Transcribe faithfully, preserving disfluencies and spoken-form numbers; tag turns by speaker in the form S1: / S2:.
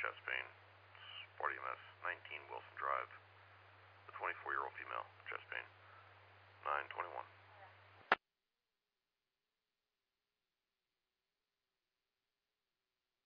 S1: chest pain. Sparty M S, nineteen Wilson Drive. The twenty-four-year-old female, chest pain. nine twenty-one.